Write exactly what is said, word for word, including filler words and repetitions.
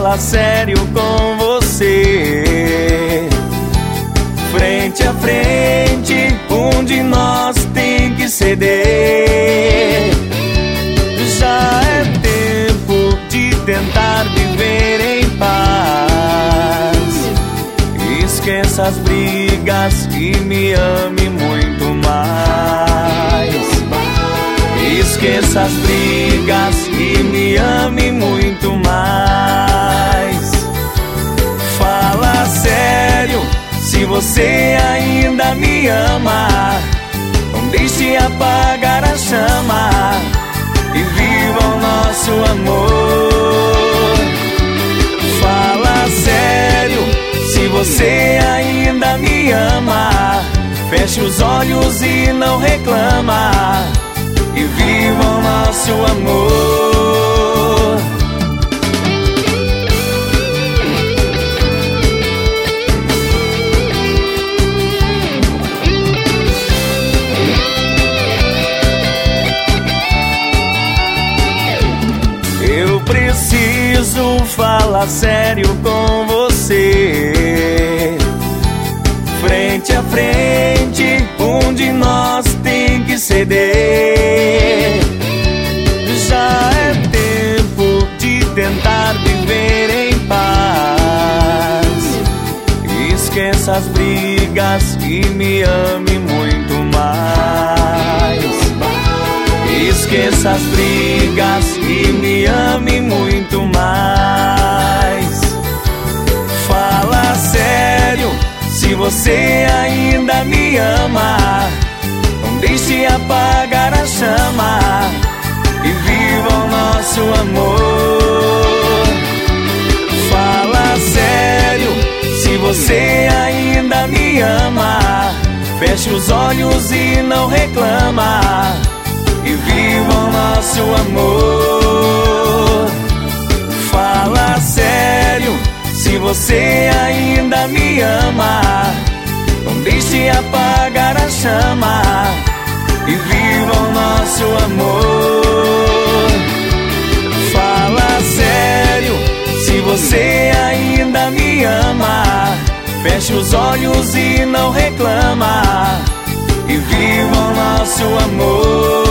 falar sério com você. Frente a frente, um de nós tem que ceder. Já é tempo de tentar viver em paz. Esqueça as brigas e me ame muito mais. Esqueça as brigas e me ame muito mais. Fala sério, se você ainda me ama, não deixe apagar a chama e viva o nosso amor. Fala sério, se você ainda me ama, feche os olhos e não reclama e viva o nosso amor. Eu preciso falar sério com você. Frente a frente, um de nós tem que ceder. Já é tempo de tentar viver em paz. Esqueça as brigas e me ame muito mais. Esqueça as brigas e me ame muito mais. Fala sério, se você ainda me ama, não deixe apagar a chama e viva o nosso amor. Fala sério, se você ainda me ama, feche os olhos e não reclama e viva o nosso amor. Fala sério, se você ainda me ama, não deixe apagar a chama e viva o nosso amor. Fala sério, se você ainda me ama, feche os olhos e não reclama e viva o nosso amor.